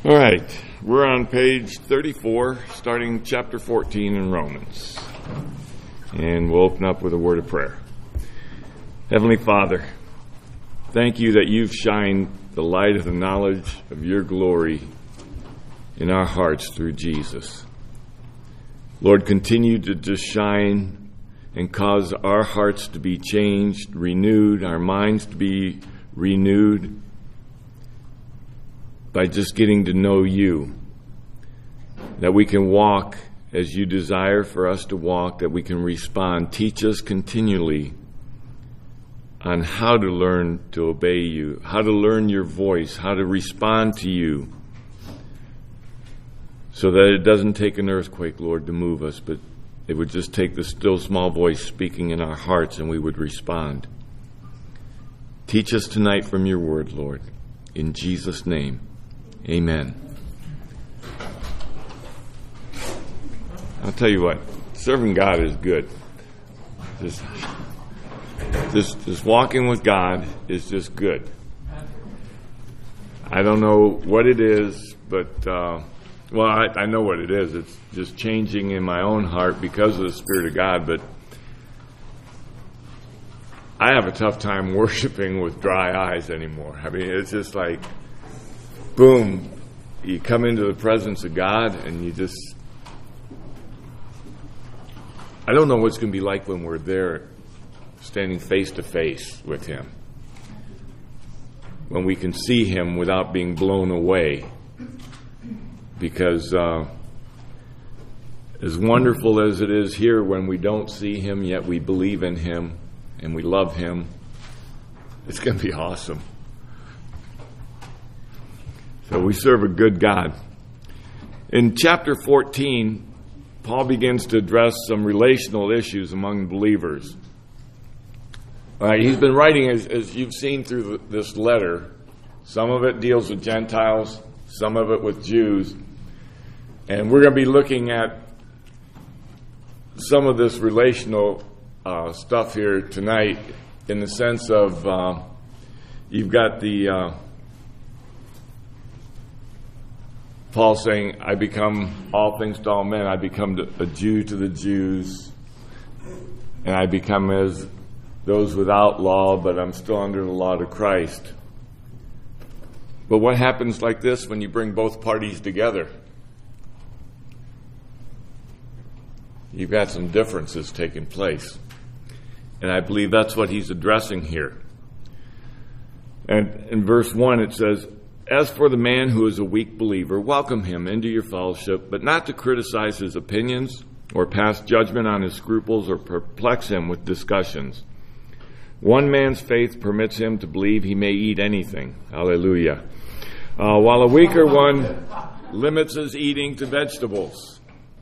All right, we're on page 34, starting chapter 14 in Romans. And we'll open up with a word of prayer. Heavenly Father, thank you that you've shined the light of the knowledge of your glory in our hearts through Jesus. Lord, continue to just shine and cause our hearts to be changed, renewed, our minds to be renewed by just getting to know you, that we can walk as you desire for us to walk, that we can respond. Teach us continually on how to learn to obey you, how to learn your voice, how to respond to you, so that it doesn't take an earthquake, Lord, to move us, but it would just take the still small voice speaking in our hearts and we would respond. Teach us tonight from your word, Lord. In Jesus' name, amen. I'll tell you what, serving God is good. Just walking with God is just good. I don't know what it is, but, I know what it is. It's just changing in my own heart because of the Spirit of God, but I have a tough time worshiping with dry eyes anymore. I mean, it's just like, boom, you come into the presence of God and you just, I don't know what's going to be like when we're there standing face to face with him, when we can see him without being blown away, because as wonderful as it is here when we don't see him, yet we believe in him and we love him, it's going to be awesome. So we serve a good God. In chapter 14, Paul begins to address some relational issues among believers. He's been writing, as you've seen through this letter, some of it deals with Gentiles, some of it with Jews. And we're going to be looking at some of this relational stuff here tonight in the sense of you've got the Paul saying, I become all things to all men. I become a Jew to the Jews, and I become as those without law, but I'm still under the law to Christ. But what happens like this when you bring both parties together? You've got some differences taking place. And I believe that's what he's addressing here. And in verse 1 it says, as for the man who is a weak believer, welcome him into your fellowship, but not to criticize his opinions or pass judgment on his scruples or perplex him with discussions. One man's faith permits him to believe he may eat anything. Hallelujah. While a weaker one limits his eating to vegetables.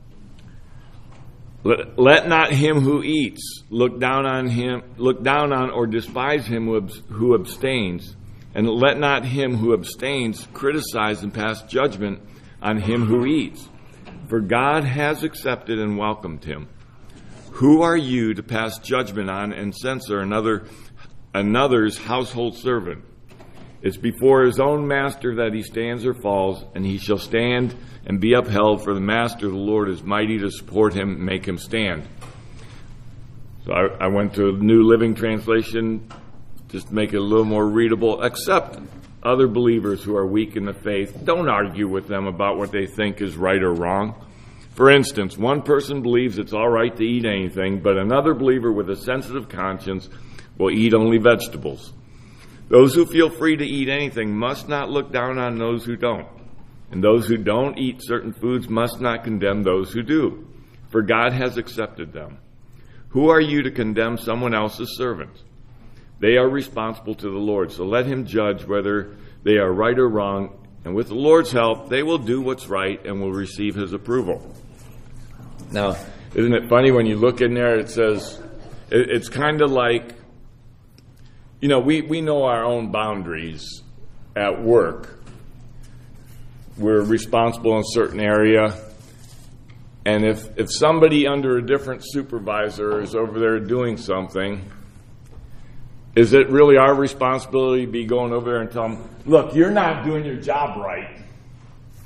Let not him who eats look down on or despise him who abstains, and let not him who abstains criticize and pass judgment on him who eats. For God has accepted and welcomed him. Who are you to pass judgment on and censor another's household servant? It's before his own master that he stands or falls, and he shall stand and be upheld, for the master, the Lord, is mighty to support him and make him stand. So I went to a New Living Translation just to make it a little more readable. Accept other believers who are weak in the faith. Don't argue with them about what they think is right or wrong. For instance, one person believes it's all right to eat anything, but another believer with a sensitive conscience will eat only vegetables. Those who feel free to eat anything must not look down on those who don't. And those who don't eat certain foods must not condemn those who do, for God has accepted them. Who are you to condemn someone else's servants? They are responsible to the Lord, so let him judge whether they are right or wrong, and with the Lord's help, they will do what's right and will receive his approval. Now, isn't it funny when you look in there, it says, it's kind of like, you know, we know our own boundaries at work. We're responsible in a certain area. And if somebody under a different supervisor is over there doing something, is it really our responsibility to be going over there and tell them, look, you're not doing your job right?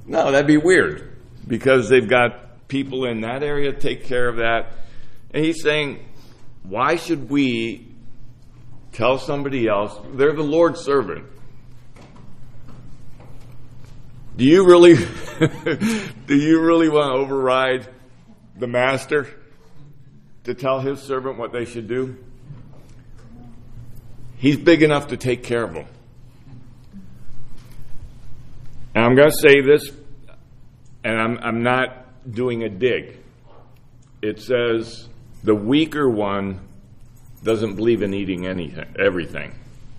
No, that'd be weird, because they've got people in that area to take care of that. And he's saying, why should we tell somebody else they're the Lord's servant? Do you really want to override the master to tell his servant what they should do? He's big enough to take care of them. And I'm going to say this, and I'm not doing a dig. It says the weaker one doesn't believe in eating everything.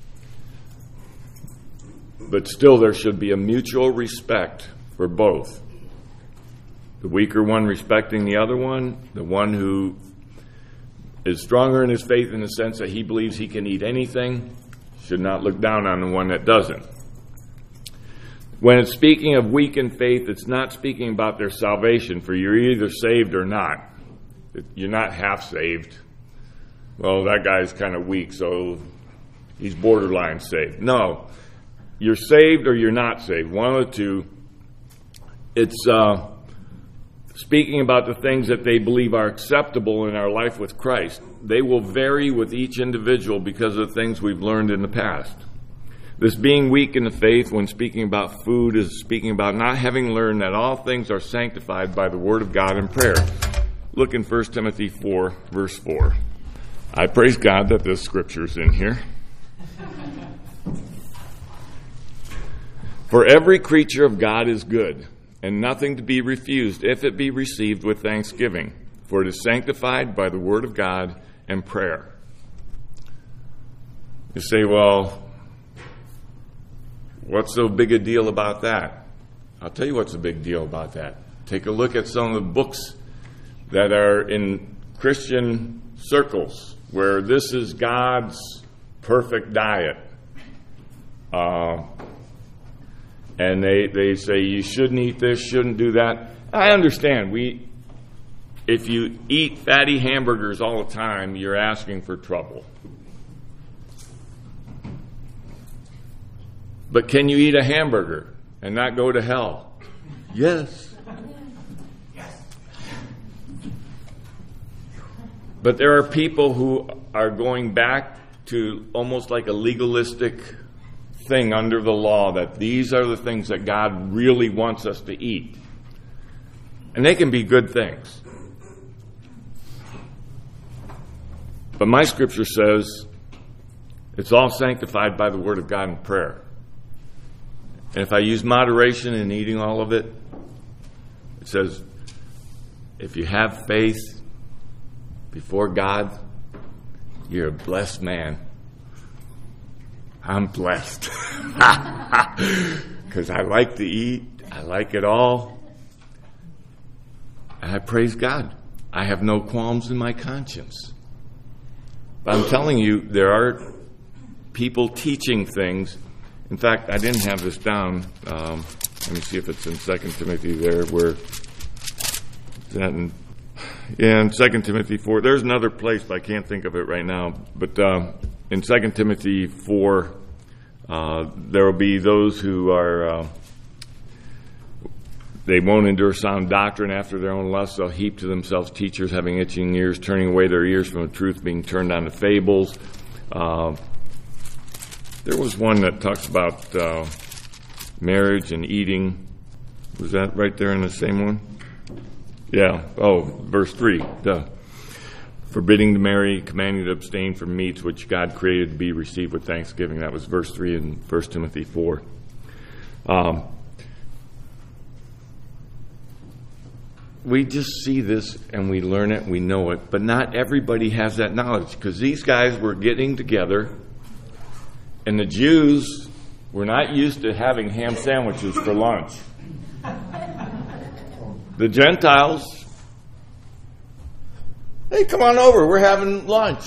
But still, there should be a mutual respect for both. The weaker one respecting the other one, the one who is stronger in his faith in the sense that he believes he can eat anything, should not look down on the one that doesn't. When it's speaking of weak in faith, it's not speaking about their salvation, for you're either saved or not. You're not half saved. Well, that guy's kind of weak, so he's borderline saved. No. You're saved or you're not saved. One of the two. It's speaking about the things that they believe are acceptable in our life with Christ. They will vary with each individual because of things we've learned in the past. This being weak in the faith when speaking about food is speaking about not having learned that all things are sanctified by the Word of God and prayer. Look in 1 Timothy 4, verse 4. I praise God that this scripture's in here. For every creature of God is good, and nothing to be refused if it be received with thanksgiving, for it is sanctified by the word of God and prayer. You say, well, what's so big a deal about that? I'll tell you what's a big deal about that. Take a look at some of the books that are in Christian circles, where this is God's perfect diet. And they say you shouldn't eat this, shouldn't do that. I understand. If you eat fatty hamburgers all the time, you're asking for trouble. But can you eat a hamburger and not go to hell? Yes. But there are people who are going back to almost like a legalistic thing under the law, that these are the things that God really wants us to eat. And they can be good things. But my scripture says it's all sanctified by the word of God and prayer. And if I use moderation in eating all of it, it says if you have faith before God, you're a blessed man. I'm blessed. Because I like to eat. I like it all. And I praise God. I have no qualms in my conscience. But I'm telling you, there are people teaching things. In fact, I didn't have this down. Let me see if it's in 2 Timothy there. Where that in 2 Timothy 4. There's another place, but I can't think of it right now. But in 2 Timothy 4, there will be those who are, they won't endure sound doctrine after their own lusts. They'll heap to themselves teachers having itching ears, turning away their ears from the truth, being turned on to fables. There was one that talks about marriage and eating. Was that right there in the same one? Yeah. Oh, verse 3. Duh. Forbidding to marry, commanding to abstain from meats which God created to be received with thanksgiving. That was verse 3 in 1 Timothy 4. We just see this and we learn it, we know it, but not everybody has that knowledge, because these guys were getting together and the Jews were not used to having ham sandwiches for lunch. The Gentiles, hey, come on over, we're having lunch.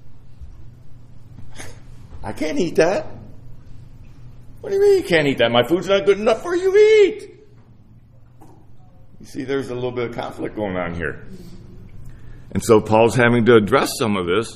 I can't eat that. What do you mean you can't eat that? My food's not good enough for you to eat. You see, there's a little bit of conflict going on here. And so Paul's having to address some of this,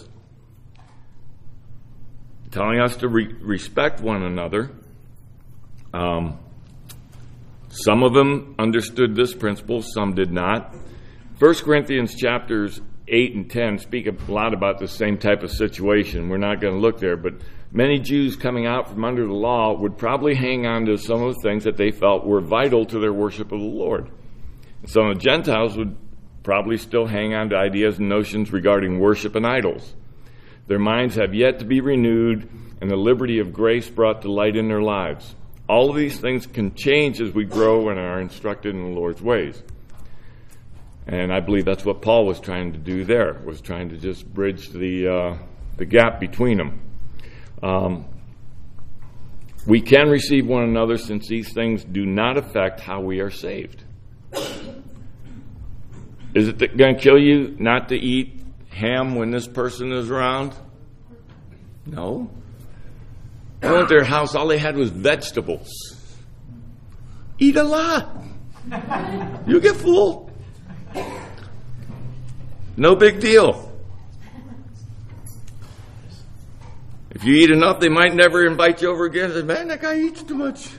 telling us to respect one another. Some of them understood this principle, some did not. 1 Corinthians chapters 8 and 10 speak a lot about the same type of situation. We're not going to look there, but many Jews coming out from under the law would probably hang on to some of the things that they felt were vital to their worship of the Lord. Some of the Gentiles would probably still hang on to ideas and notions regarding worship and idols. Their minds have yet to be renewed and the liberty of grace brought to light in their lives. All of these things can change as we grow and are instructed in the Lord's ways. And I believe that's what Paul was trying to do there, was trying to just bridge the gap between them. We can receive one another since these things do not affect how we are saved. Is it going to kill you not to eat ham when this person is around? No. I went to their house, all they had was vegetables. Eat a lot. You'll get full. No big deal. If you eat enough, they might never invite you over again and say, man, that guy eats too much.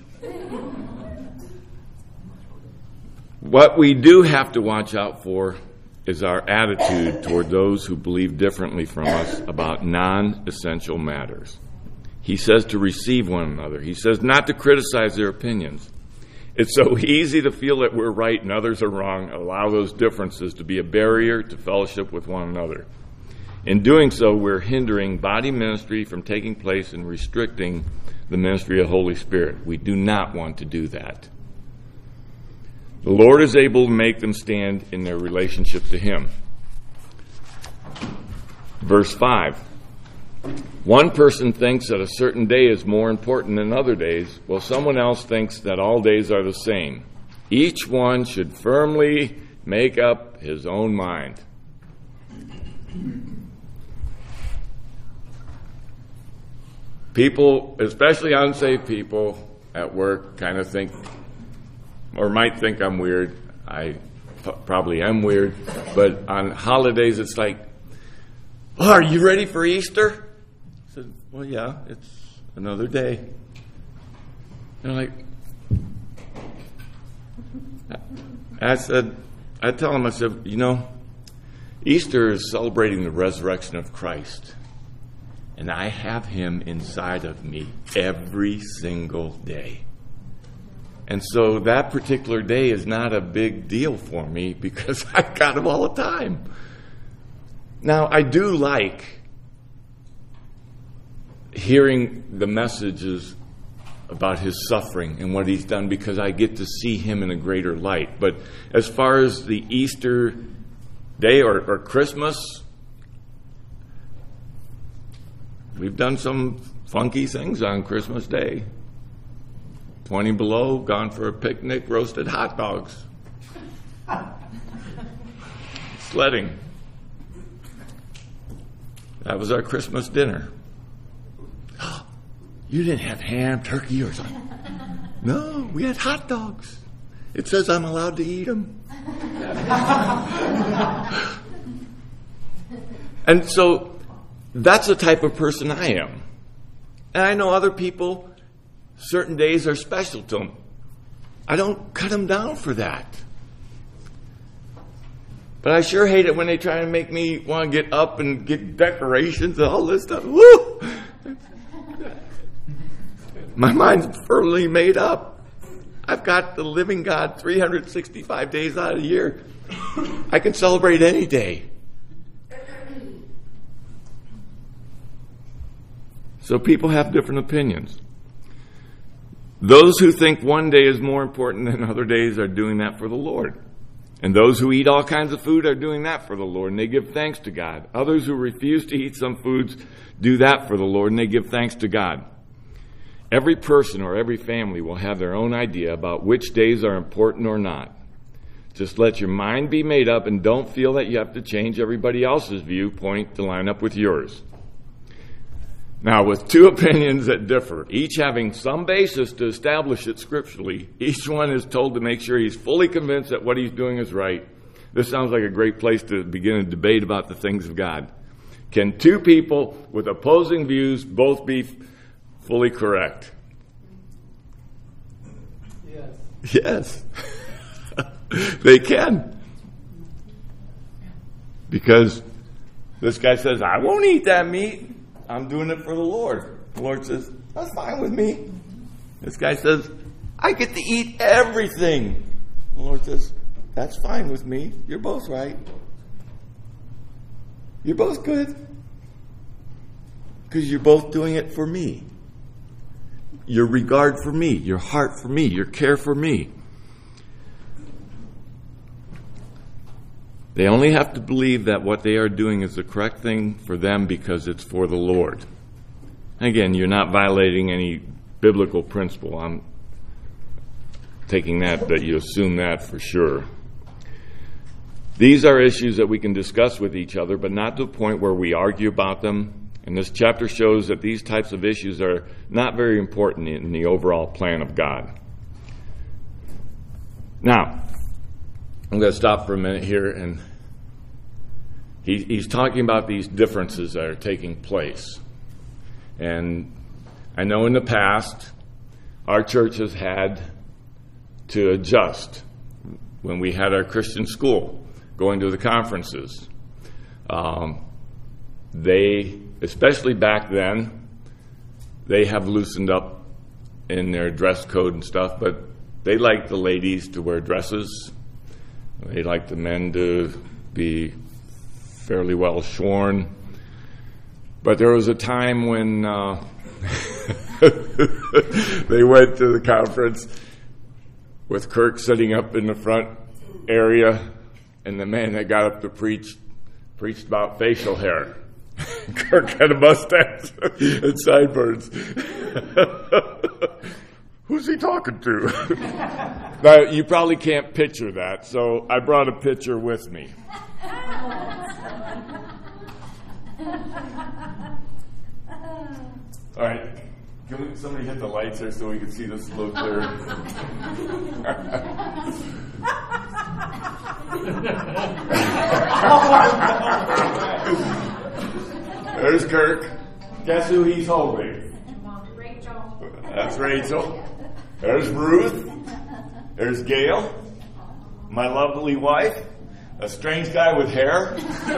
What we do have to watch out for is our attitude toward those who believe differently from us about non-essential matters. He says to receive one another. He says not to criticize their opinions. It's so easy to feel that we're right and others are wrong. Allow those differences to be a barrier to fellowship with one another. In doing so, we're hindering body ministry from taking place and restricting the ministry of the Holy Spirit. We do not want to do that. The Lord is able to make them stand in their relationship to Him. Verse 5. One person thinks that a certain day is more important than other days, while someone else thinks that all days are the same. Each one should firmly make up his own mind. People, especially unsaved people at work, kind of think, or might think I'm weird. I probably am weird. But on holidays, it's like, oh, are you ready for Easter? I said, well, yeah, it's another day. They're like, I tell them, I said, you know, Easter is celebrating the resurrection of Christ. And I have Him inside of me every single day. And so that particular day is not a big deal for me because I've got Him all the time. Now, I do like hearing the messages about His suffering and what He's done because I get to see Him in a greater light. But as far as the Easter day or Christmas, we've done some funky things on Christmas Day. 20 below, gone for a picnic, roasted hot dogs. Sledding. That was our Christmas dinner. You didn't have ham, turkey, or something? No, we had hot dogs. It says I'm allowed to eat them. And so that's the type of person I am. And I know other people, certain days are special to them. I don't cut them down for that. But I sure hate it when they try to make me want to get up and get decorations and all this stuff. Woo! My mind's firmly made up. I've got the living God 365 days out of the year. I can celebrate any day. So people have different opinions. Those who think one day is more important than other days are doing that for the Lord. And those who eat all kinds of food are doing that for the Lord, and they give thanks to God. Others who refuse to eat some foods do that for the Lord, and they give thanks to God. Every person or every family will have their own idea about which days are important or not. Just let your mind be made up and don't feel that you have to change everybody else's viewpoint to line up with yours. Now, with two opinions that differ, each having some basis to establish it scripturally, each one is told to make sure he's fully convinced that what he's doing is right. This sounds like a great place to begin a debate about the things of God. Can two people with opposing views both be fully correct? Yes. They can. Because this guy says, I won't eat that meat. I'm doing it for the Lord. The Lord says, that's fine with me. This guy says, I get to eat everything. The Lord says, that's fine with me. You're both right. You're both good. Because you're both doing it for me. Your regard for me, your heart for me, your care for me. They only have to believe that what they are doing is the correct thing for them because it's for the Lord. Again, you're not violating any biblical principle. I'm taking that you assume that for sure. These are issues that we can discuss with each other, but not to the point where we argue about them. And this chapter shows that these types of issues are not very important in the overall plan of God. Now, I'm going to stop for a minute here, and he's talking about these differences that are taking place. And I know in the past, our church has had to adjust when we had our Christian school, going to the conferences. They, especially back then, they have loosened up in their dress code and stuff, but they like the ladies to wear dresses. They like the men to be fairly well shorn. But there was a time when they went to the conference with Kirk sitting up in the front area, and the man that got up to preached about facial hair. Kirk had a mustache and sideburns. Who's he talking to? Now, you probably can't picture that, so I brought a picture with me. All right. Can somebody hit the lights there so we can see this a little clearer? There's Kirk. Guess who he's holding? Rachel. That's Rachel. There's Ruth. There's Gail. My lovely wife. A strange guy with hair.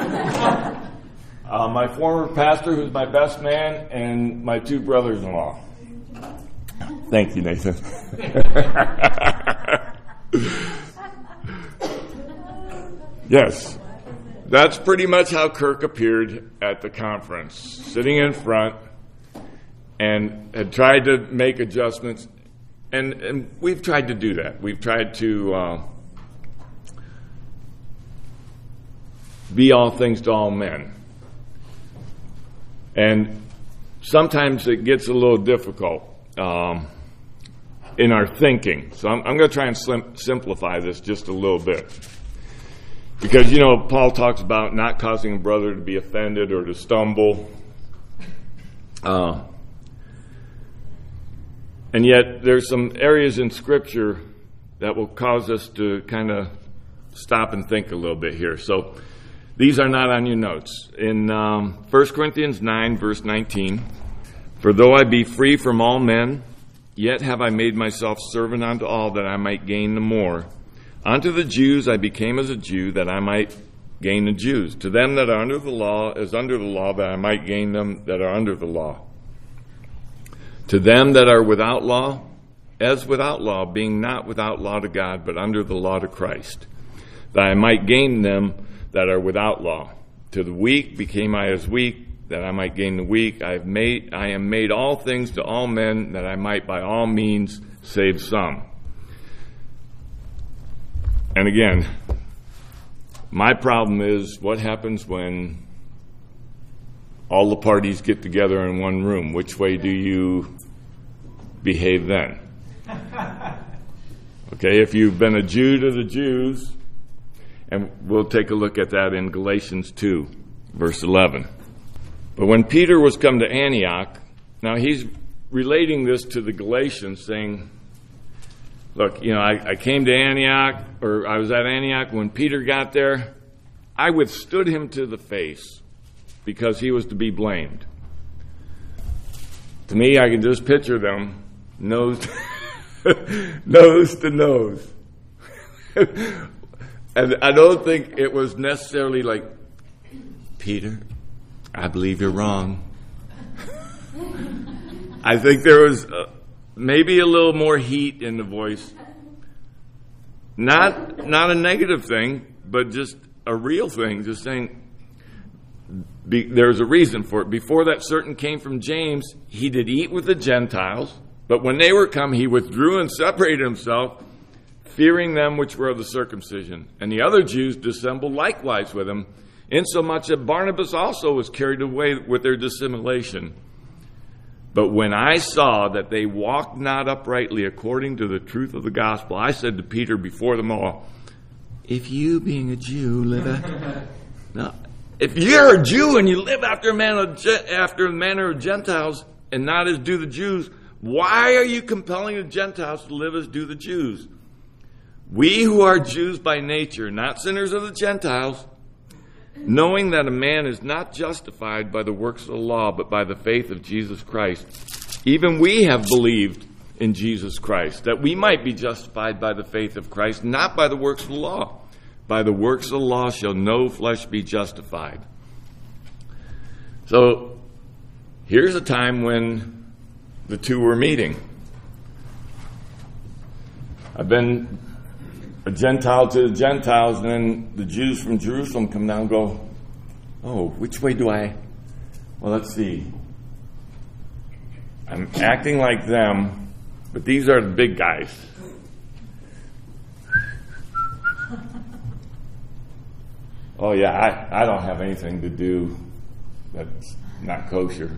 My former pastor, who's my best man, and my two brothers-in-law. Thank you, Nathan. Yes, that's pretty much how Kirk appeared at the conference, sitting in front, and had tried to make adjustments, and we've tried to do that. We've tried to be all things to all men. And sometimes it gets a little difficult in our thinking. So I'm going to try and simplify this just a little bit. Because, Paul talks about not causing a brother to be offended or to stumble. And yet there's some areas in Scripture that will cause us to kind of stop and think a little bit here. So these are not on your notes. In 1 Corinthians 9, verse 19, for though I be free from all men, yet have I made myself servant unto all that I might gain the more. Unto the Jews I became as a Jew that I might gain the Jews. To them that are under the law as under the law that I might gain them that are under the law. To them that are without law as without law, being not without law to God, but under the law to Christ, that I might gain them that are without law. To the weak became I as weak, that I might gain the weak. I am made all things to all men, that I might by all means save some. And again, my problem is what happens when all the parties get together in one room? Which way do you behave then? Okay, if you've been a Jew to the Jews, and we'll take a look at that in Galatians 2, verse 11. But when Peter was come to Antioch, now he's relating this to the Galatians, saying, look, I came to Antioch, or I was at Antioch when Peter got there. I withstood him to the face because he was to be blamed. To me, I can just picture them, nose Nose to nose. And I don't think it was necessarily like, Peter, I believe you're wrong. I think there was maybe a little more heat in the voice. Not a negative thing, but just a real thing. Just saying, there's a reason for it. Before that certain came from James, he did eat with the Gentiles, but when they were come, he withdrew and separated himself, fearing them which were of the circumcision. And the other Jews dissembled likewise with him, insomuch that Barnabas also was carried away with their dissimulation. But when I saw that they walked not uprightly according to the truth of the gospel, I said to Peter before them all, if you, being a Jew, if you're a Jew and you live after the manner of Gentiles and not as do the Jews, why are you compelling the Gentiles to live as do the Jews? We who are Jews by nature, not sinners of the Gentiles, knowing that a man is not justified by the works of the law, but by the faith of Jesus Christ. Even we have believed in Jesus Christ, that we might be justified by the faith of Christ, not by the works of the law. By the works of the law shall no flesh be justified. So, here's a time when the two were meeting. I've been a Gentile to the Gentiles, and then the Jews from Jerusalem come down and go, oh, which way do I? Well, let's see. I'm acting like them, but these are the big guys. Oh, yeah, I don't have anything to do that's not kosher.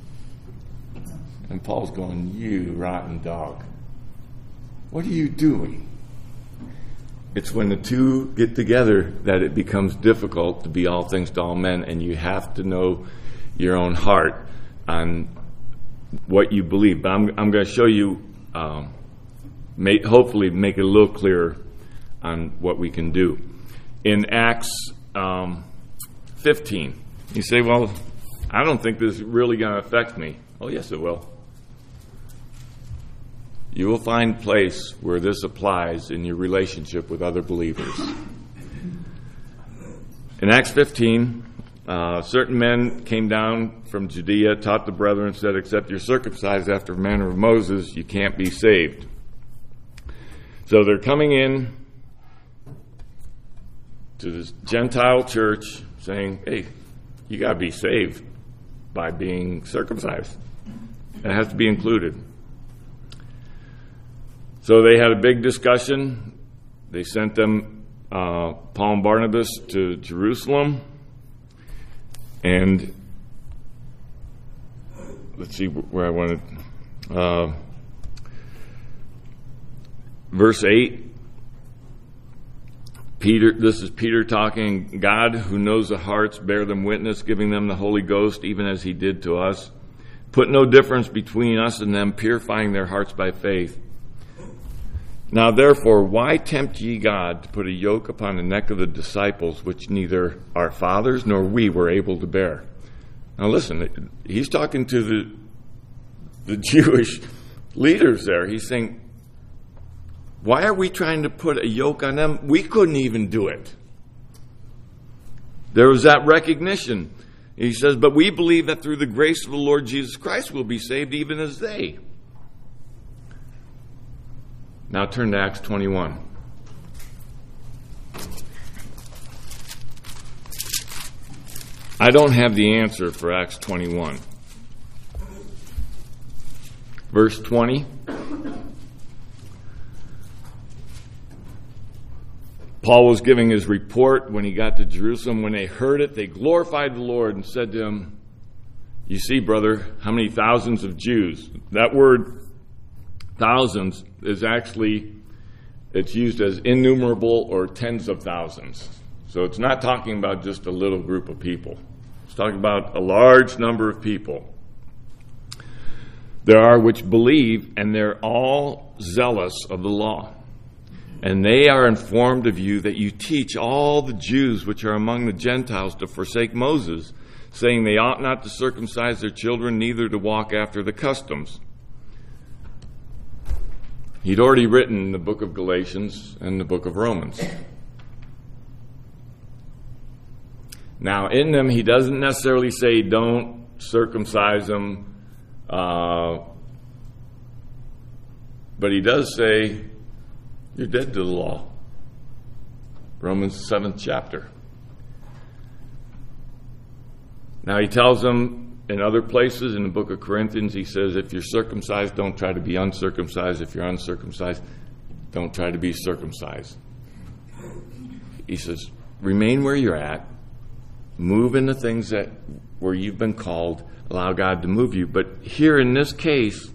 And Paul's going, you rotten dog. What are you doing? It's when the two get together that it becomes difficult to be all things to all men, and you have to know your own heart on what you believe. But I'm going to show you, hopefully make it a little clearer on what we can do. In Acts 15, you say, well, I don't think this is really going to affect me. Oh, yes, it will. You will find place where this applies in your relationship with other believers. In Acts 15, certain men came down from Judea, taught the brethren, said, except you're circumcised after the manner of Moses, you can't be saved. So they're coming in to this Gentile church saying, hey, you got to be saved by being circumcised. It has to be included. So they had a big discussion. They sent them, Paul and Barnabas, to Jerusalem. And let's see where I wanted. Verse 8. This is Peter talking. God, who knows the hearts, bear them witness, giving them the Holy Ghost, even as he did to us. Put no difference between us and them, purifying their hearts by faith. Now therefore, why tempt ye God to put a yoke upon the neck of the disciples, which neither our fathers nor we were able to bear? Now listen, he's talking to the Jewish leaders there. He's saying, why are we trying to put a yoke on them? We couldn't even do it. There was that recognition. He says, but we believe that through the grace of the Lord Jesus Christ we'll be saved even as they. Now turn to Acts 21. I don't have the answer for Acts 21. Verse 20. Paul was giving his report when he got to Jerusalem. When they heard it, they glorified the Lord and said to him, you see, brother, how many thousands of Jews? That word thousands is actually, it's used as innumerable or tens of thousands. So it's not talking about just a little group of people. It's talking about a large number of people. There are which believe, and they're all zealous of the law. And they are informed of you that you teach all the Jews which are among the Gentiles to forsake Moses, saying they ought not to circumcise their children, neither to walk after the customs. He'd already written the book of Galatians and the book of Romans. Now, in them, he doesn't necessarily say don't circumcise them, but he does say you're dead to the law. Romans 7th chapter. Now, he tells them in other places in the book of Corinthians, he says, if you're circumcised, don't try to be uncircumcised. If you're uncircumcised, don't try to be circumcised. He says, remain where you're at. Move in the things that where you've been called. Allow God to move you. But here in this case,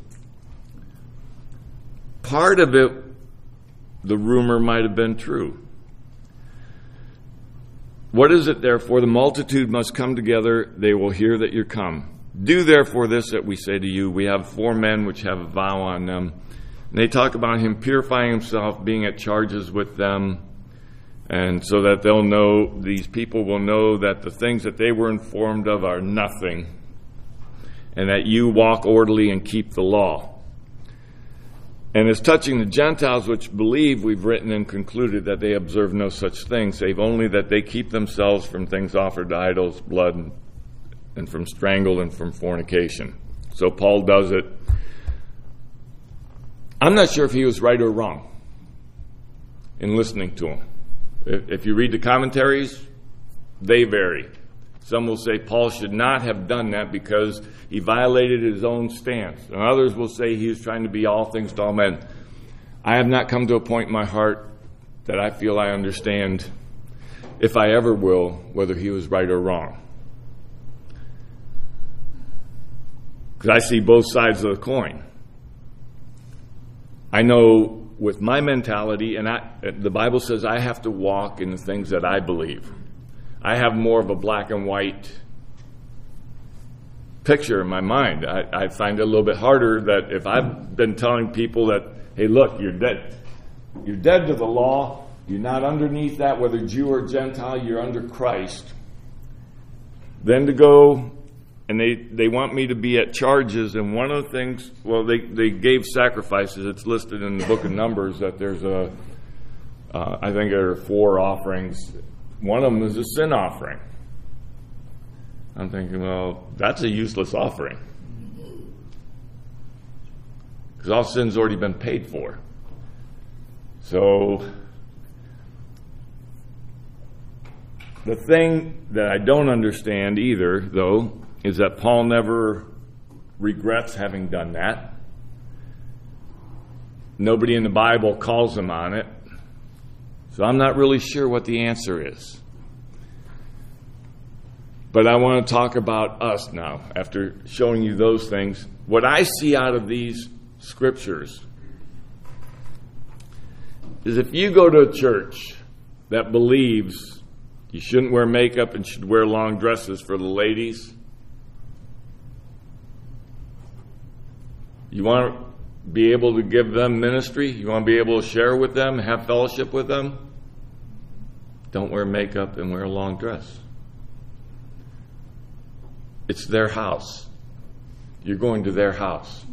part of it, the rumor might have been true. What is it, therefore? The multitude must come together. They will hear that you're come. Do therefore this that we say to you. We have 4 men which have a vow on them. And they talk about him purifying himself, being at charges with them. And so that they'll know, these people will know that the things that they were informed of are nothing. And that you walk orderly and keep the law. And as touching the Gentiles which believe, we've written and concluded that they observe no such thing, save only that they keep themselves from things offered to idols, blood, and from strangle and from fornication. So Paul does it. I'm not sure if he was right or wrong in listening to him. If you read the commentaries, they vary. Some will say Paul should not have done that because he violated his own stance. And others will say he was trying to be all things to all men. I have not come to a point in my heart that I feel I understand, if I ever will, whether he was right or wrong. Because I see both sides of the coin. I know with my mentality, and the Bible says I have to walk in the things that I believe. I have more of a black and white picture in my mind. I find it a little bit harder that if I've been telling people that, hey, look, you're dead. You're dead to the law. You're not underneath that, whether Jew or Gentile, you're under Christ. Then to go, and they want me to be at charges, and one of the things, well, they gave sacrifices. It's listed in the book of Numbers that there's I think there are 4 offerings. One of them is a sin offering. I'm thinking, well, that's a useless offering. Because all sin's already been paid for. So, the thing that I don't understand either, though, is that Paul never regrets having done that. Nobody in the Bible calls him on it. So I'm not really sure what the answer is. But I want to talk about us now, after showing you those things. What I see out of these scriptures is if you go to a church that believes you shouldn't wear makeup and should wear long dresses for the ladies, you want to be able to give them ministry, you want to be able to share with them, have fellowship with them, don't wear makeup and wear a long dress. It's their house. You're going to their house.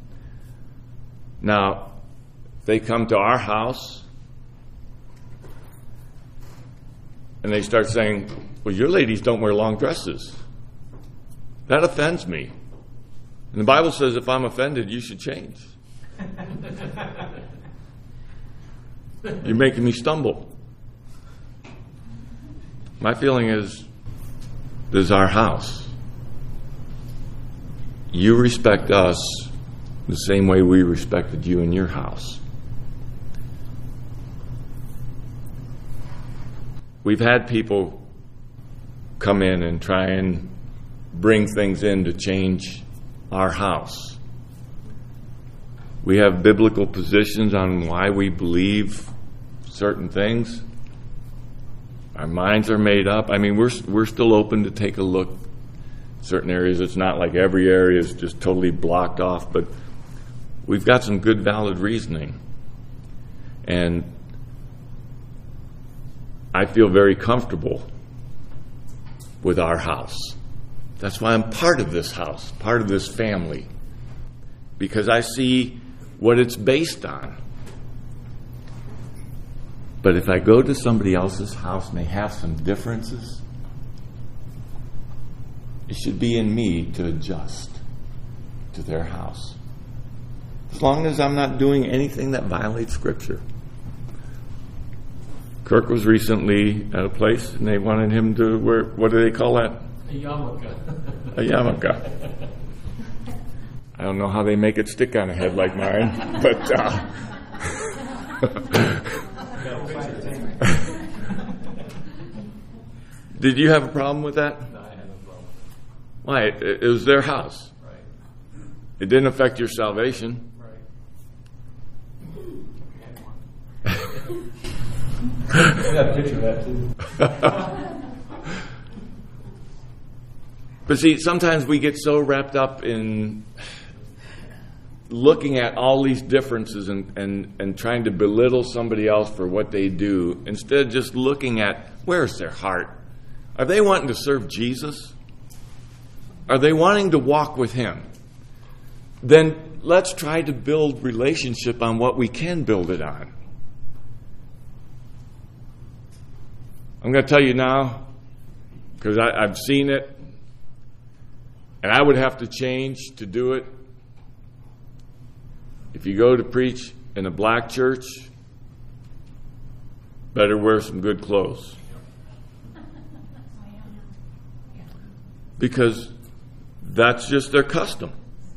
Now, if they come to our house and they start saying, well, your ladies don't wear long dresses, that offends me. And the Bible says if I'm offended, you should change. You're making me stumble. My feeling is, this is our house. You respect us the same way we respected you in your house. We've had people come in and try and bring things in to change our house. We have biblical positions on why we believe certain things. Our minds are made up. I mean, we're still open to take a look. Certain areas, it's not like every area is just totally blocked off, but we've got some good, valid reasoning. And I feel very comfortable with our house. That's why I'm part of this house, part of this family, because I see what it's based on. But if I go to somebody else's house and they have some differences, it should be in me to adjust to their house. As long as I'm not doing anything that violates Scripture. Kirk was recently at a place and they wanted him to wear, what do they call that? A yarmulke. A yarmulke. I don't know how they make it stick on a head like mine, but did you have a problem with that? No, I had no problem. Why? It was their house. Right. It didn't affect your salvation. Right. I got a picture of that too. But see, sometimes we get so wrapped up in looking at all these differences and trying to belittle somebody else for what they do, instead of just looking at where's their heart. Are they wanting to serve Jesus? Are they wanting to walk with Him? Then let's try to build relationship on what we can build it on. I'm going to tell you now, because I've seen it, and I would have to change to do it. If you go to preach in a black church, better wear some good clothes. Because that's just their custom.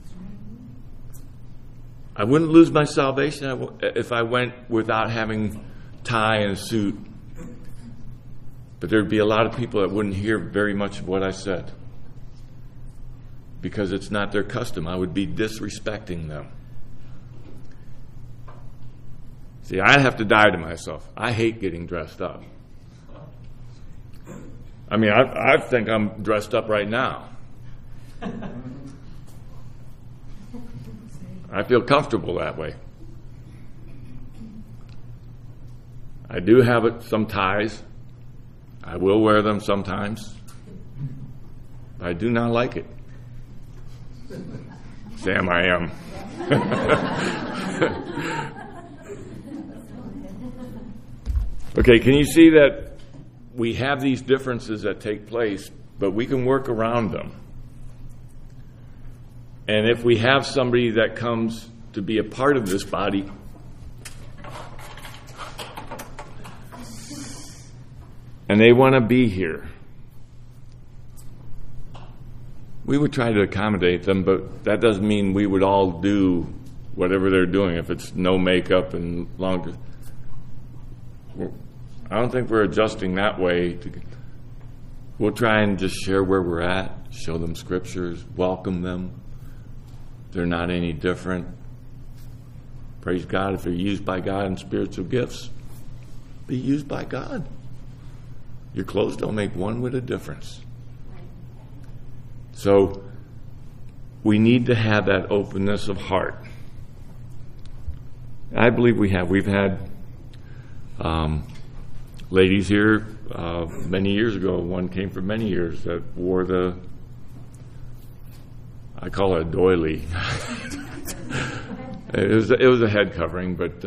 I wouldn't lose my salvation if I went without having tie and a suit. But there'd be a lot of people that wouldn't hear very much of what I said. Because it's not their custom. I would be disrespecting them. See, I have to die to myself. I hate getting dressed up. I mean, I think I'm dressed up right now. I feel comfortable that way. I do have some ties. I will wear them sometimes. But I do not like it. Sam, I am. Okay, can you see that we have these differences that take place, but we can work around them? And if we have somebody that comes to be a part of this body, and they want to be here, we would try to accommodate them, but that doesn't mean we would all do whatever they're doing. If it's no makeup and longer, I don't think we're adjusting that way. We'll try and just share where we're at, show them scriptures, welcome them. They're not any different. Praise God, if they're used by God in spiritual gifts, be used by God. Your clothes don't make one whit of difference. So we need to have that openness of heart. I believe we have. We've had ladies here many years ago. One came for many years that wore I call it a doily. It was a head covering, but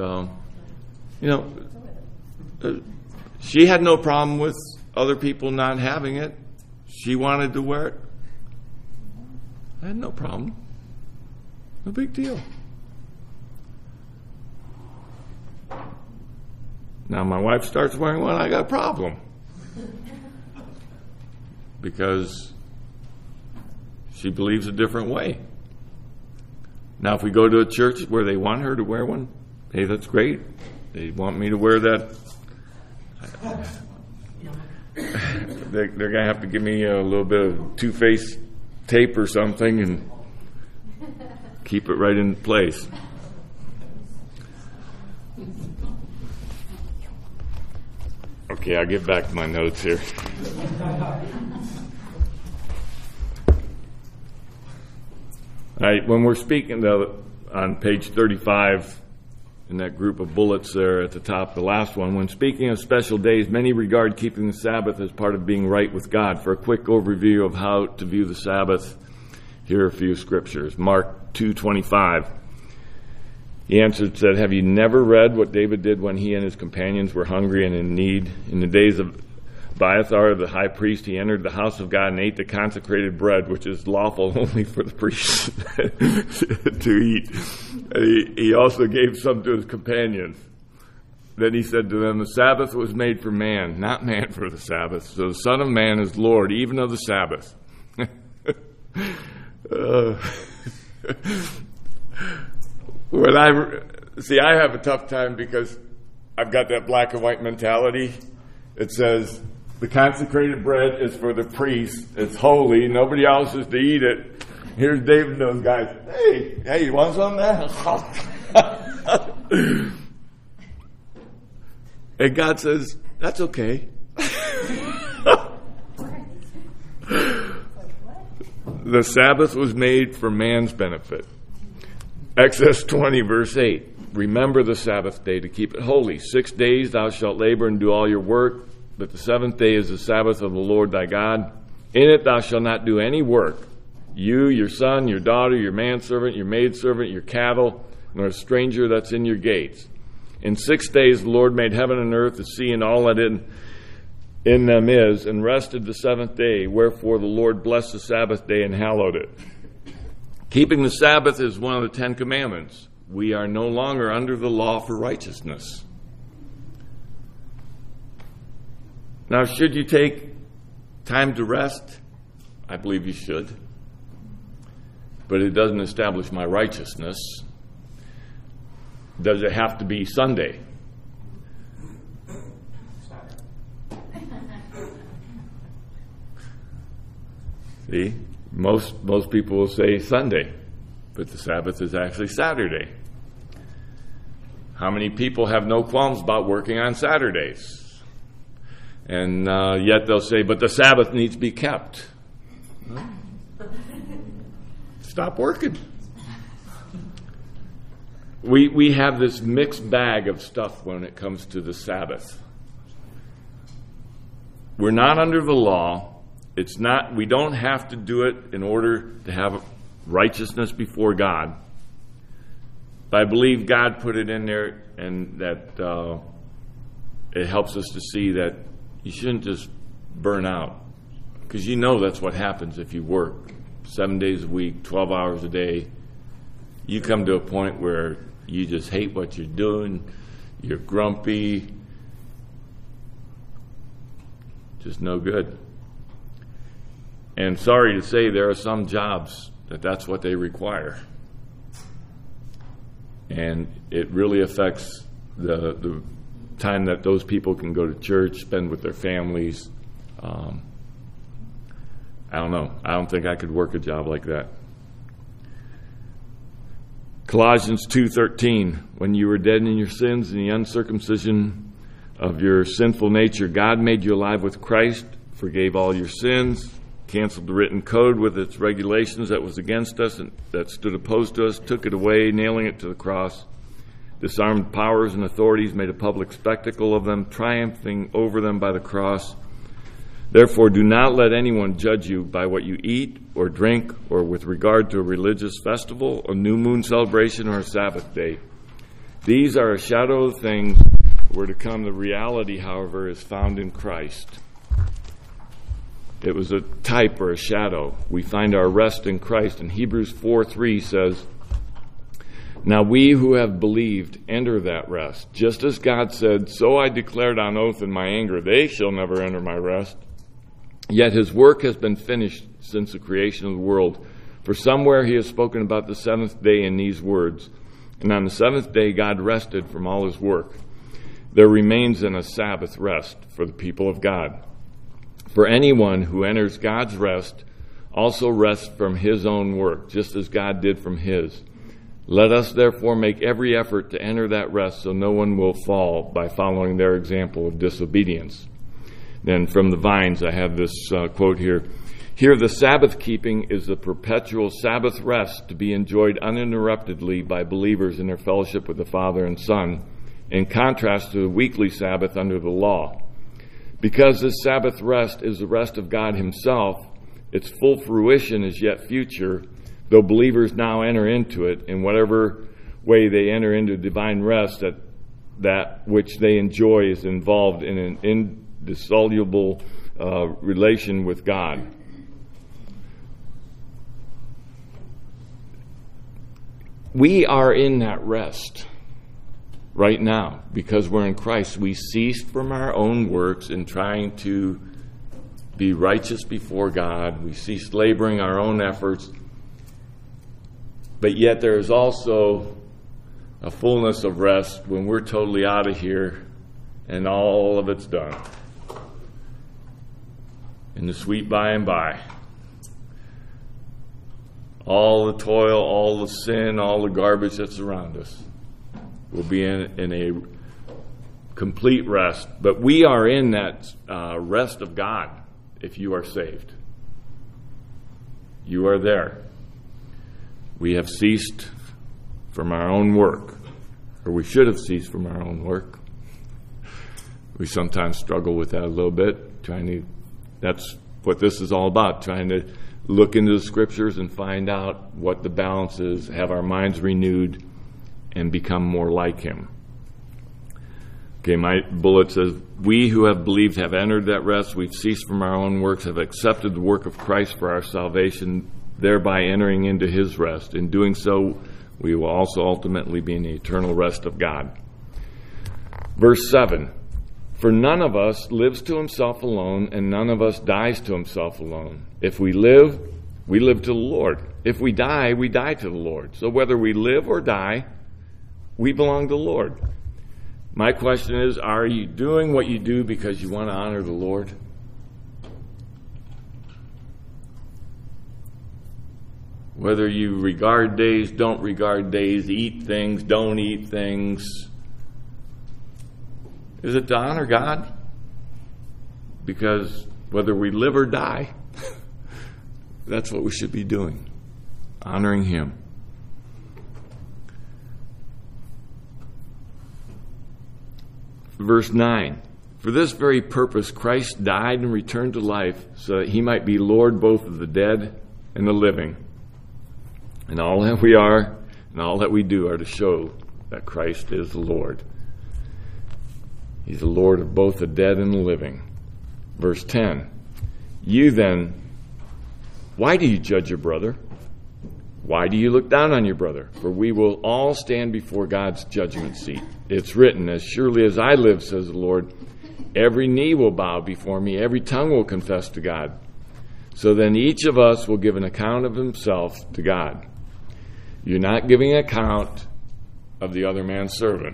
she had no problem with other people not having it. She wanted to wear it. I had no problem. No big deal. Now my wife starts wearing one, I got a problem. Because she believes a different way. Now if we go to a church where they want her to wear one, hey, that's great. They want me to wear that. They're going to have to give me a little bit of two-face tape or something and keep it right in place. Okay, I'll get back to my notes here. All right, when we're speaking on page 35 in that group of bullets there at the top, the last one, when speaking of special days, many regard keeping the Sabbath as part of being right with God. For a quick overview of how to view the Sabbath, here are a few scriptures. Mark 2:25. He answered, said, "Have you never read what David did when he and his companions were hungry and in need? In the days of Abiathar, the high priest, he entered the house of God and ate the consecrated bread, which is lawful only for the priests to eat. He also gave some to his companions. Then he said to them, the Sabbath was made for man, not man for the Sabbath. So the Son of Man is Lord, even of the Sabbath." I have a tough time because I've got that black and white mentality. It says, the consecrated bread is for the priest. It's holy. Nobody else is to eat it. Here's David and those guys. Hey, you want some of that? And God says, that's okay. The Sabbath was made for man's benefit. Exodus 20, verse 8. Remember the Sabbath day to keep it holy. 6 days thou shalt labor and do all your work, but the seventh day is the Sabbath of the Lord thy God. In it thou shalt not do any work. You, your son, your daughter, your manservant, your maidservant, your cattle, nor a stranger that's in your gates. In 6 days the Lord made heaven and earth, the sea, and all that in them is, and rested the seventh day. Wherefore the Lord blessed the Sabbath day and hallowed it. Keeping the Sabbath is one of the 10 Commandments. We are no longer under the law for righteousness. Now, should you take time to rest? I believe you should. But it doesn't establish my righteousness. Does it have to be Sunday? See, most people will say Sunday, but the Sabbath is actually Saturday. How many people have no qualms about working on Saturdays? And yet they'll say, but the Sabbath needs to be kept. Stop working. We have this mixed bag of stuff when it comes to the Sabbath. We're not under the law. We don't have to do it in order to have righteousness before God. But I believe God put it in there, and that it helps us to see that you shouldn't just burn out. Because you know that's what happens if you work 7 days a week, 12 hours a day. You come to a point where you just hate what you're doing. You're grumpy. Just no good. And sorry to say, there are some jobs that's what they require. And it really affects the time that those people can go to church, spend with their families. I don't know. I don't think I could work a job like that. Colossians 2:13, when you were dead in your sins and the uncircumcision of your sinful nature, God made you alive with Christ, forgave all your sins, canceled the written code with its regulations that was against us and that stood opposed to us, took it away, nailing it to the cross, disarmed powers and authorities, made a public spectacle of them, triumphing over them by the cross. Therefore, do not let anyone judge you by what you eat or drink, or with regard to a religious festival, a new moon celebration, or a Sabbath day. These are a shadow of things that were to come. The reality, however, is found in Christ. It was a type or a shadow. We find our rest in Christ. And Hebrews 4:3 says, now we who have believed enter that rest. Just as God said, so I declared on oath in my anger, they shall never enter my rest. Yet his work has been finished since the creation of the world. For somewhere he has spoken about the seventh day in these words, and on the seventh day God rested from all his work. There remains then a Sabbath rest for the people of God. For anyone who enters God's rest also rests from his own work, just as God did from his. Let us therefore make every effort to enter that rest, so no one will fall by following their example of disobedience. Then from the Vines, I have this quote here. Here the Sabbath keeping is the perpetual Sabbath rest to be enjoyed uninterruptedly by believers in their fellowship with the Father and Son, in contrast to the weekly Sabbath under the law. Because this Sabbath rest is the rest of God himself, its full fruition is yet future, though believers now enter into it in whatever way they enter into divine rest, that which they enjoy is involved in an indissoluble relation with God. We are in that rest right now because we're in Christ. We ceased from our own works in trying to be righteous before God. We ceased laboring our own efforts. But yet there is also a fullness of rest when we're totally out of here and all of it's done. In the sweet by and by. All the toil, all the sin, all the garbage that's around us will be in a complete rest. But we are in that rest of God if you are saved. You are there. We have ceased from our own work, or we should have ceased from our own work. We sometimes struggle with that a little bit, that's what this is all about, trying to look into the scriptures and find out what the balance is, have our minds renewed, and become more like him. Okay, my bullet says, we who have believed have entered that rest. We've ceased from our own works, have accepted the work of Christ for our salvation, thereby entering into his rest. In doing so, we will also ultimately be in the eternal rest of God. Verse 7, for none of us lives to himself alone, and none of us dies to himself alone. If we live, we live to the Lord. If we die to the Lord. So whether we live or die, we belong to the Lord. My question is, are you doing what you do because you want to honor the Lord? Whether you regard days, don't regard days, eat things, don't eat things, is it to honor God? Because whether we live or die, that's what we should be doing, honoring him. Verse 9, for this very purpose Christ died and returned to life, so that he might be Lord both of the dead and the living. And all that we are and all that we do are to show that Christ is the Lord. He's the Lord of both the dead and the living. Verse 10, you then, why do you judge your brother? Why do you look down on your brother? For we will all stand before God's judgment seat. It's written, as surely as I live, says the Lord, every knee will bow before me, every tongue will confess to God. So then each of us will give an account of himself to God. You're not giving account of the other man's servant.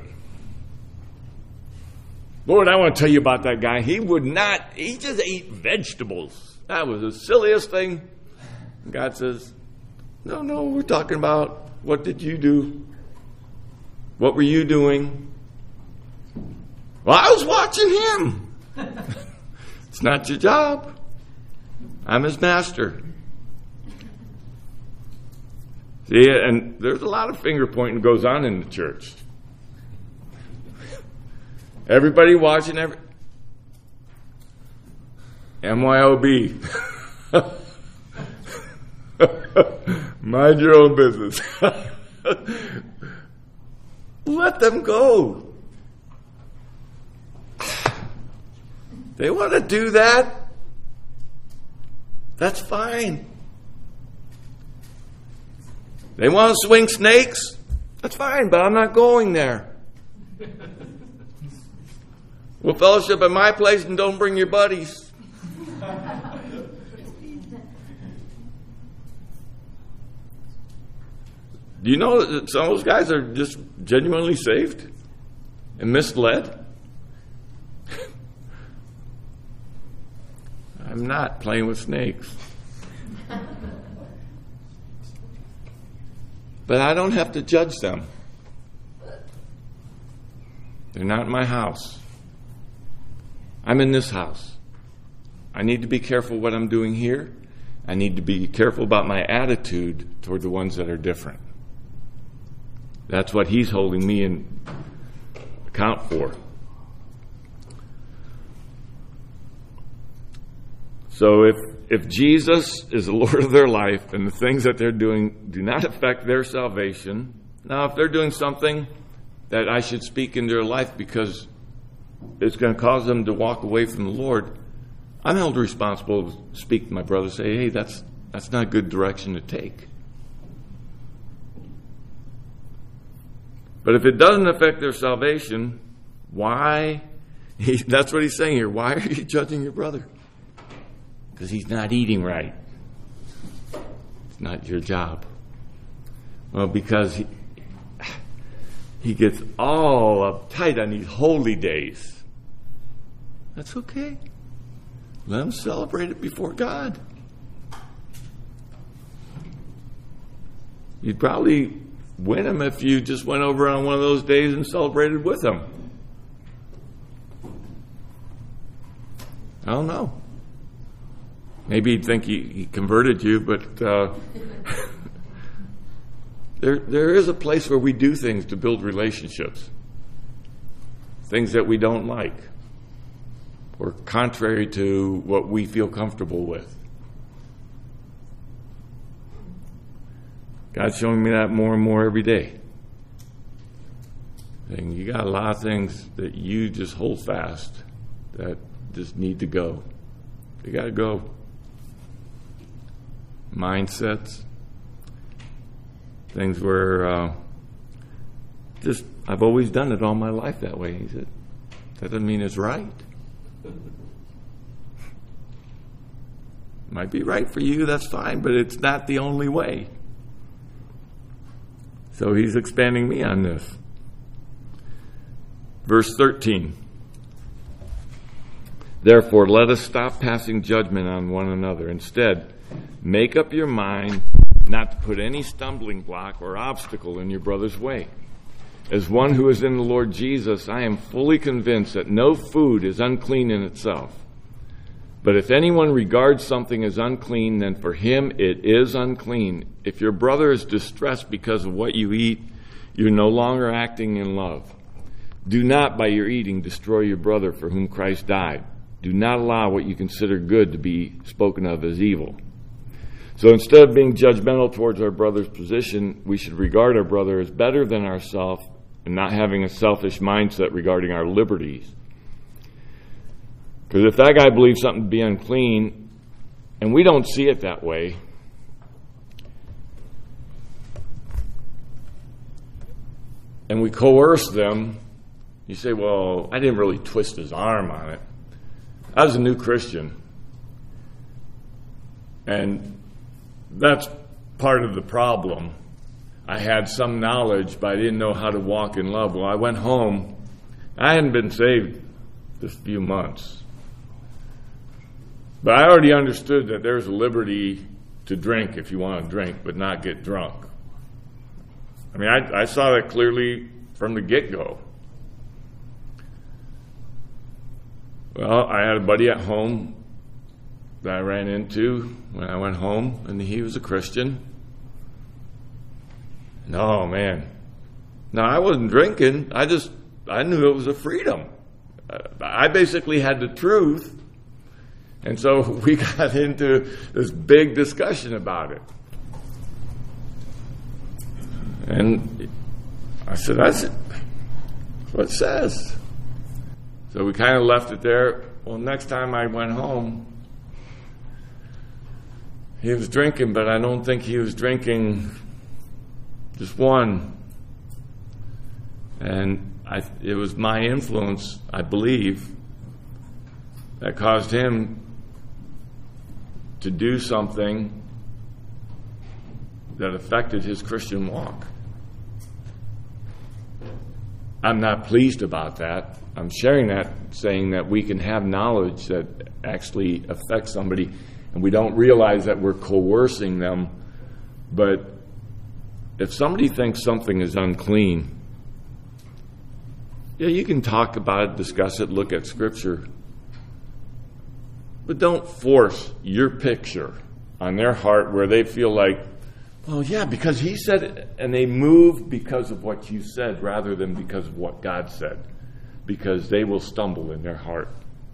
Lord, I want to tell you about that guy. He just ate vegetables. That was the silliest thing. And God says, no, we're talking about what did you do? What were you doing? Well, I was watching him. It's not your job. I'm his master. See, and there's a lot of finger pointing goes on in the church. Everybody watching MYOB. Mind your own business. Let them go. They want to do that. That's fine. They want to swing snakes. That's fine, but I'm not going there. We'll fellowship at my place and don't bring your buddies. Do you know that some of those guys are just genuinely saved and misled? I'm not playing with snakes. But I don't have to judge them. They're not in my house. I'm in this house. I need to be careful what I'm doing here. I need to be careful about my attitude toward the ones that are different. That's what he's holding me in account for. So if Jesus is the Lord of their life and the things that they're doing do not affect their salvation, Now, if they're doing something that I should speak in their life because it's going to cause them to walk away from the Lord, I'm held responsible to speak to my brother, say, hey, that's not a good direction to take. But if it doesn't affect their salvation, why? That's what he's saying here. Why are you judging your brother? Because he's not eating right. It's not your job. Well, because he gets all uptight on these holy days. That's okay. Let him celebrate it before God. You'd probably win him if you just went over on one of those days and celebrated with him. I don't know. Maybe he'd think he converted you, but there is a place where we do things to build relationships. Things that we don't like or contrary to what we feel comfortable with. God's showing me that more and more every day. Saying, you got a lot of things that you just hold fast that just need to go. They got to go. Mindsets. Things where I've always done it all my life that way. He said, that doesn't mean it's right. Might be right for you, that's fine, but it's not the only way. So he's expanding me on this. Verse 13. Therefore, let us stop passing judgment on one another. Instead, make up your mind not to put any stumbling block or obstacle in your brother's way. As one who is in the Lord Jesus, I am fully convinced that no food is unclean in itself. But if anyone regards something as unclean, then for him it is unclean. If your brother is distressed because of what you eat, you're no longer acting in love. Do not, by your eating, destroy your brother for whom Christ died. Do not allow what you consider good to be spoken of as evil. So instead of being judgmental towards our brother's position, we should regard our brother as better than ourselves and not having a selfish mindset regarding our liberties. Because if that guy believes something to be unclean, and we don't see it that way, and we coerce them, you say, well, I didn't really twist his arm on it. I was a new Christian. And that's part of the problem. I had some knowledge, but I didn't know how to walk in love. Well, I went home. I hadn't been saved just a few months. But I already understood that there's a liberty to drink if you want to drink, but not get drunk. I mean, I saw that clearly from the get-go. Well, I had a buddy at home that I ran into when I went home, and he was a Christian. No, man. No, I wasn't drinking. I knew it was a freedom. I basically had the truth. And so we got into this big discussion about it. And I said, that's what it says. So we kind of left it there. Well, next time I went home, he was drinking, but I don't think he was drinking just one. And it was my influence, I believe, that caused him to do something that affected his Christian walk. I'm not pleased about that. I'm sharing that, saying that we can have knowledge that actually affects somebody, and we don't realize that we're coercing them. But if somebody thinks something is unclean, yeah, you can talk about it, discuss it, look at Scripture. But don't force your picture on their heart where they feel like, oh, yeah, because he said it, and they move because of what you said rather than because of what God said, because they will stumble in their heart.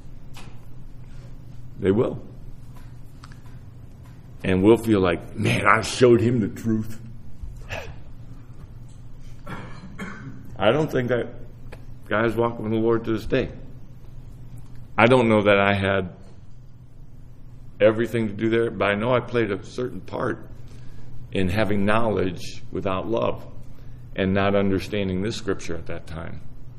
They will. And we'll feel like, man, I showed him the truth. I don't think that guy's walking with the Lord to this day. I don't know that I had everything to do there, but I know I played a certain part in having knowledge without love and not understanding this scripture at that time.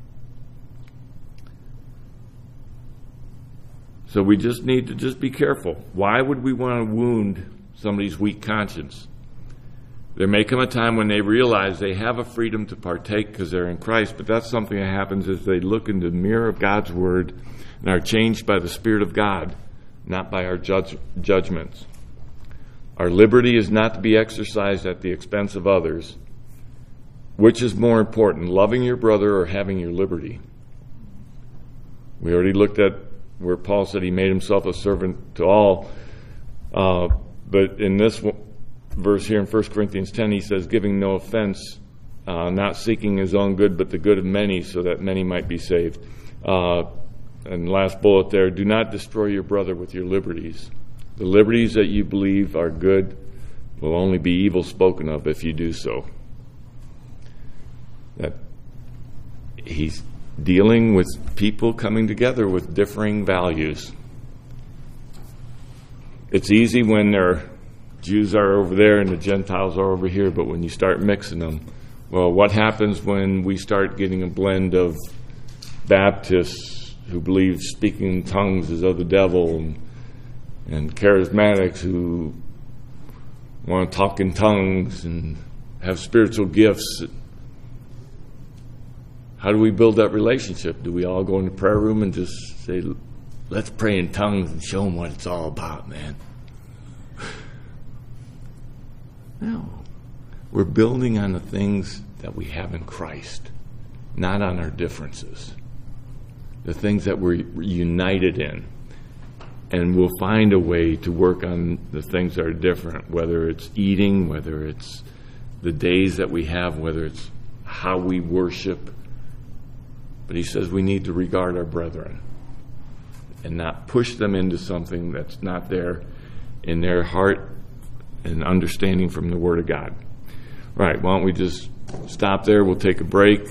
So we just need to just be careful. Why would we want to wound somebody's weak conscience? There may come a time when they realize they have a freedom to partake because they're in Christ, but that's something that happens as they look into the mirror of God's Word and are changed by the Spirit of God, not by our judgments. Our liberty is not to be exercised at the expense of others. Which is more important, loving your brother or having your liberty? We already looked at where Paul said he made himself a servant to all. But in this verse here in 1 Corinthians 10, he says, giving no offense, not seeking his own good, but the good of many, so that many might be saved. And last bullet there, do not destroy your brother with your liberties. The liberties that you believe are good will only be evil spoken of if you do so. That he's dealing with people coming together with differing values. It's easy when their Jews are over there and the Gentiles are over here, but when you start mixing them, well, what happens when we start getting a blend of Baptists who believe speaking in tongues is of the devil and charismatics who want to talk in tongues and have spiritual gifts? How do we build that relationship? Do we all go in the prayer room and just say, let's pray in tongues and show them what it's all about, man? No. We're building on the things that we have in Christ, not on our differences. The things that we're united in. And we'll find a way to work on the things that are different, whether it's eating, whether it's the days that we have, whether it's how we worship. But he says we need to regard our brethren and not push them into something that's not there in their heart and understanding from the Word of God. Right, why don't we just stop there? We'll take a break.